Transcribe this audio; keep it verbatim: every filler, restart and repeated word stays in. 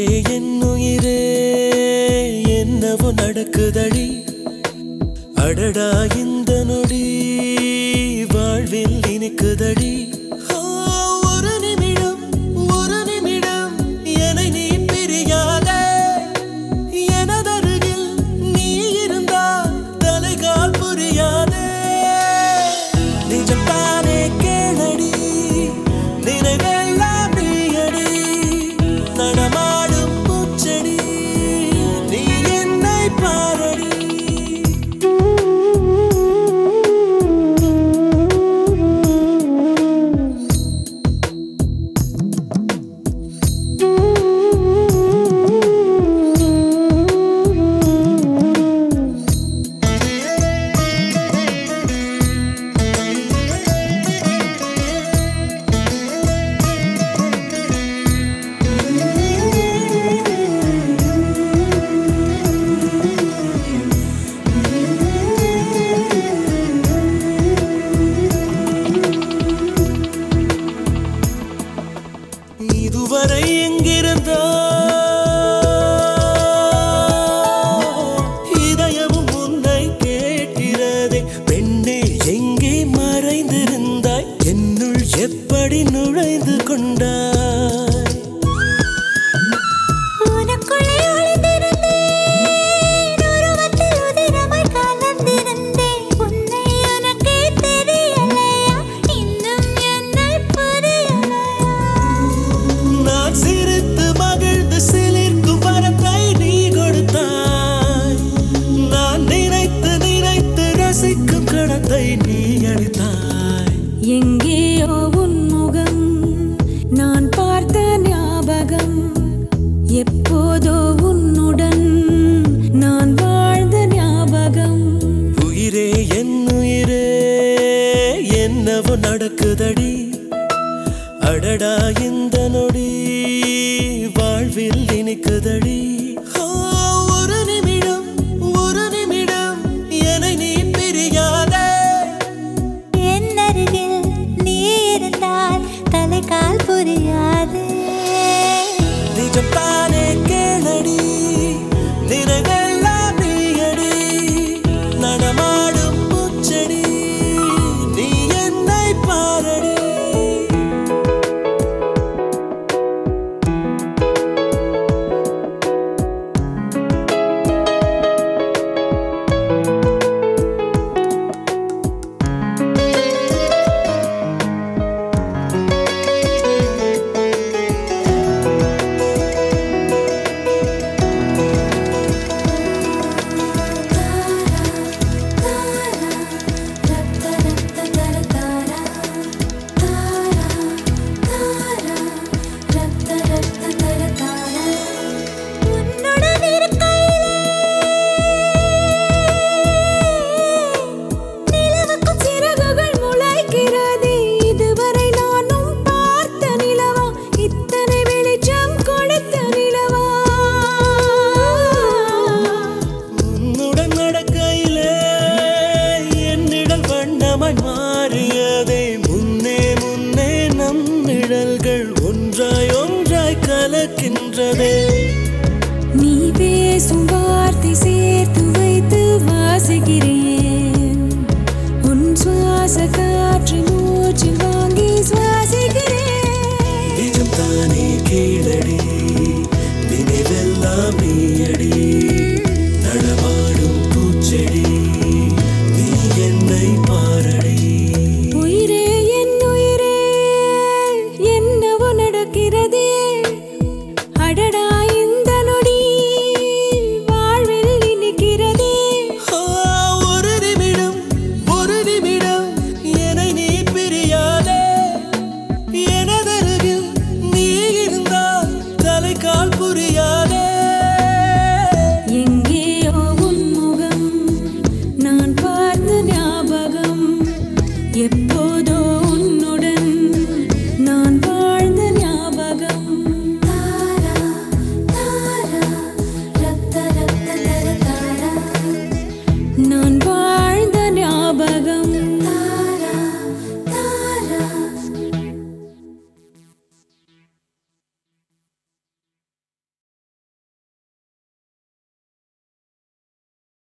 என்னுயிரே என்னவோ நடக்குதடி அடடா இந்த நொடி வாழ்வில் இனிக்குதடி ஒரு நிமிடம் ஒரு நிமிடம் என்னை நீ பிரியாதே எனதருகில் நீ இருந்தால் தலைகால் புரியாதே நிஜம் தானே கேளடி நினைவெல்லாம் நீயடி நடமாடும் பூச்செடி நீ என்னை பாரடி இதுவரை எங்கிருந்தோ இதயமும் உன்னை கேட்கிறதே பெண்ணே எங்கே மறைந்திருந்தாய் என்னுள் எப்படி நுழைந்து கொண்டாய் சிரித்து மகிழ்ந்து சிலிர்க்கும் வரத்தை நீ கொடுத்தாய் நான் நினைத்து நினைத்து ரசிக்கும் கடத்தை நீ அளித்தாய் எங்கேயோ உன் முகம் நான் பார்த்த ஞாபகம் எப்போதோ உன்னுடன் நான் வாழ்ந்த ஞாபகம் உயிரே என்னுயிரே என்னவோ நடக்குதடி அடடா இந்த நொடி வாழ்வில் இனிக்குதடி ஒரு நிமிடம் ஒரு நிமிடம் என்னை நீ பிரியாதே என்னருகில் நீ இருந்தால் தலைகால் புரியாதே நிஜம் தானே கேளடி நினைவெல்லாம் நீயடி நடமாடும் பூச்செடி நீ என்னை பாரடி மாறியதே முன்னே முன்னே நம் நிழல்கள் ஒன்றாய் ஒன்றாய் கலக்கின்றதே நீ பேசும் வார்த்தை சேர்த்து வைத்து வாசிக்கிறேன் உன் சுவாச காற்று மூச்சில் வாங்கி சுவாசிக்கிறேன் நிஜம் தானே கேளடி நினைவெல்லாம் நீயடி நடமாடும் பூச்செடி நீ என்னை பாரடி உயிரே என்னுயிரே என்னவோ நடக்கிறதே அடடா இந்த நொடி வாழ்வில் இனிக்கிறதே ஒரு நிமிடம் ஒரு நிமிடம் என்னை நீ பிரியாதே எனதருகில் நீ இருந்தால் தலைகால் புரியாதே எங்கேயோ உன் முகம் நான் பார்த்த ஞாபகம் எப்போ